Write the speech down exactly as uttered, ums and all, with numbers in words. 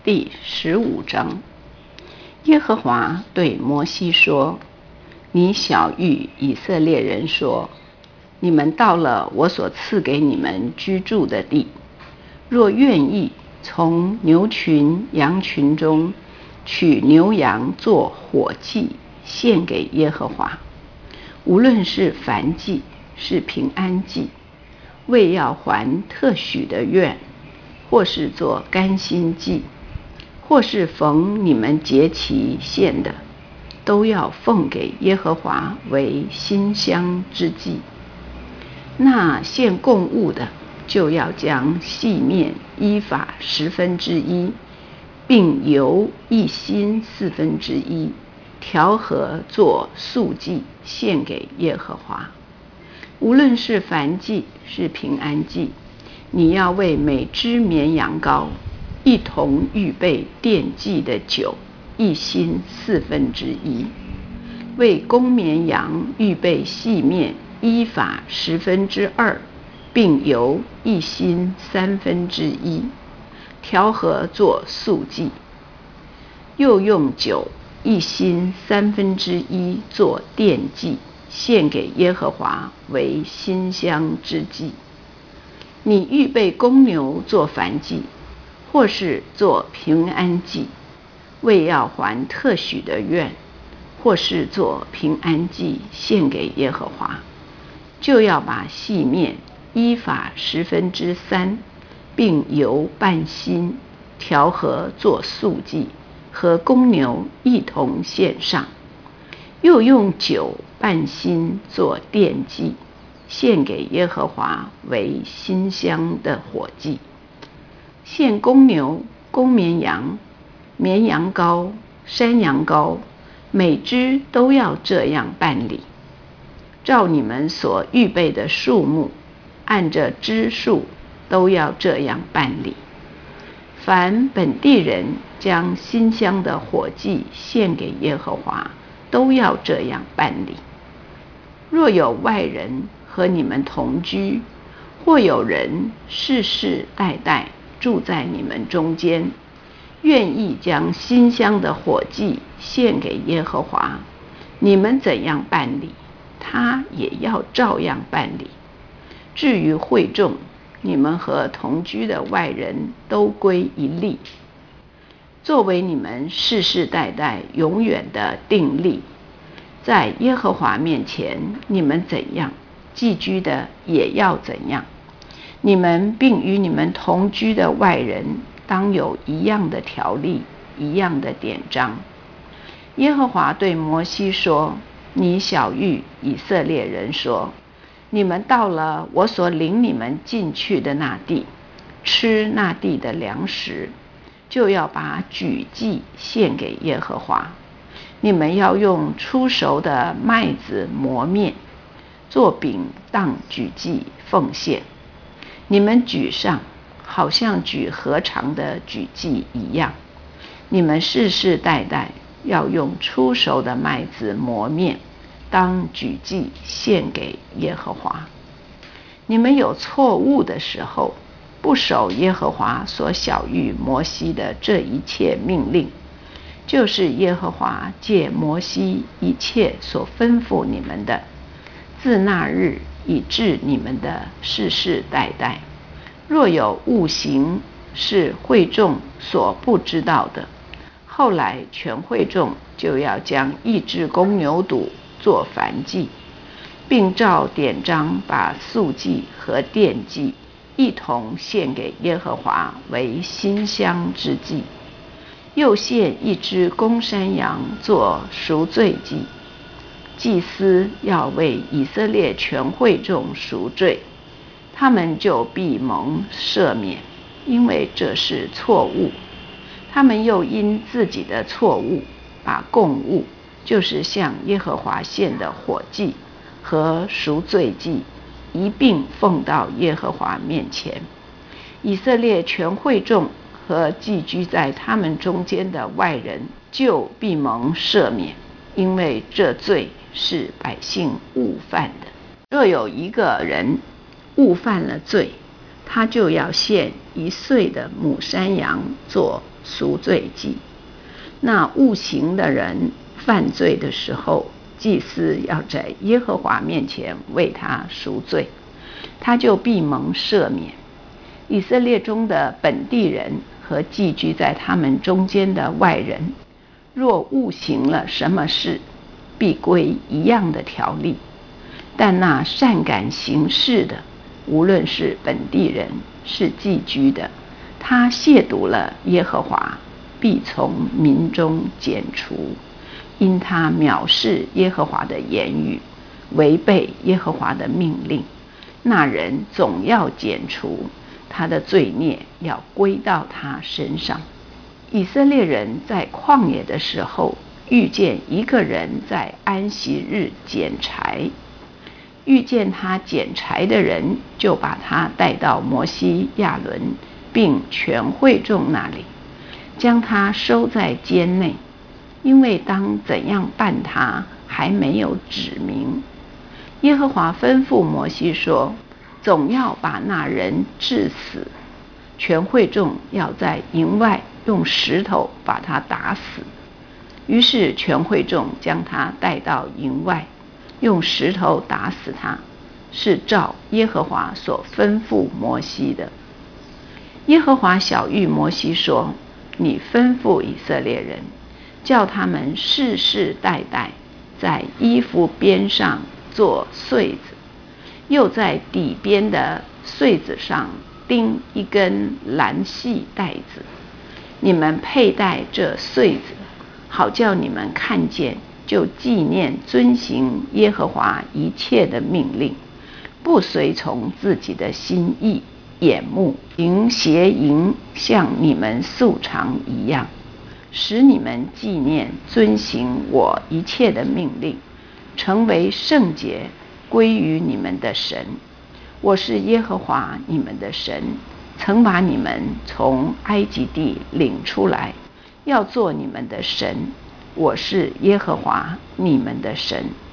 第十五章。耶和华对摩西说：你晓谕以色列人说，你们到了我所赐给你们居住的地，若愿意从牛群羊群中取牛羊做火祭献给耶和华，无论是燔祭是平安祭，为要还特许的愿，或是做甘心祭，或是逢你们节期献的，都要奉给耶和华为馨香之祭。那献供物的，就要将细面依法十分之一，并油一欣四分之一，调和做素祭献给耶和华。无论是燔祭是平安祭，你要为每只绵羊羔一同预备奠祭的酒一欣四分之一，为公绵羊预备细面依法十分之二，并油一欣三分之一，调和做素祭。又用酒一欣三分之一做奠祭，献给耶和华为馨香之祭。你预备公牛做燔祭，或是做平安祭，为要还特许的愿，或是做平安祭献给耶和华，就要把细面依法十分之三，并油半欣，调和做素祭，和公牛一同献上。又用酒半欣做奠祭，献给耶和华为馨香的火祭。献公牛、公绵羊、绵羊羔、山羊羔，每只都要这样办理，照你们所预备的数目，按着支数都要这样办理。凡本地人将馨香的火祭献给耶和华，都要这样办理。若有外人和你们同居，或有人世世代代住在你们中间，愿意将馨香的火祭献给耶和华，你们怎样办理，他也要照样办理。至于会众，你们和同居的外人都归一例，作为你们世世代代永远的定例。在耶和华面前，你们怎样，寄居的也要怎样。你们并与你们同居的外人，当有一样的条例，一样的典章。耶和华对摩西说：你晓谕以色列人说，你们到了我所领你们进去的那地，吃那地的粮食，就要把举祭献给耶和华。你们要用初熟的麦子磨面，做饼当举祭奉献。你们举上，好像举何长的举祭一样。你们世世代代要用初熟的麦子磨面，当举祭献给耶和华。你们有错误的时候，不守耶和华所晓谕摩西的这一切命令，就是耶和华借摩西一切所吩咐你们的，自那日以致你们的世世代代，若有误行是会众所不知道的，后来全会众就要将一只公牛犊做燔祭，并照典章把素祭和奠祭一同献给耶和华为馨香之祭。又献一只公山羊做赎罪祭，祭司要为以色列全会众赎罪，他们就必蒙赦免，因为这是错误。他们又因自己的错误，把供物，就是向耶和华献的火祭和赎罪祭，一并奉到耶和华面前。以色列全会众和寄居在他们中间的外人，就必蒙赦免，因为这罪是百姓误犯的。若有一个人误犯了罪，他就要献一岁的母山羊做赎罪祭。那误行的人犯罪的时候，祭司要在耶和华面前为他赎罪，他就必蒙赦免。以色列中的本地人和寄居在他们中间的外人，若误行了什么事，必归一样的条例。但那善感行事的，无论是本地人是寄居的，他亵渎了耶和华，必从民中剪除，因他藐视耶和华的言语，违背耶和华的命令，那人总要剪除，他的罪孽要归到他身上。以色列人在旷野的时候，遇见一个人在安息日捡柴，遇见他捡柴的人，就把他带到摩西、亚伦并全会众那里，将他收在监内，因为当怎样办他还没有指明。耶和华吩咐摩西说，总要把那人治死，全会众要在营外用石头把他打死。于是全会众将他带到营外，用石头打死他，是照耶和华所吩咐摩西的。耶和华晓谕摩西说，你吩咐以色列人，叫他们世世代代在衣服边上做穗子，又在底边的穗子上钉一根蓝细带子，你们佩戴这穗子，好叫你们看见，就纪念遵行耶和华一切的命令，不随从自己的心意眼目行邪淫，像你们素常一样，使你们纪念遵行我一切的命令，成为圣洁，归于你们的神。我是耶和华你们的神，曾把你们从埃及地领出来，要做你们的神。我是耶和华你们的神。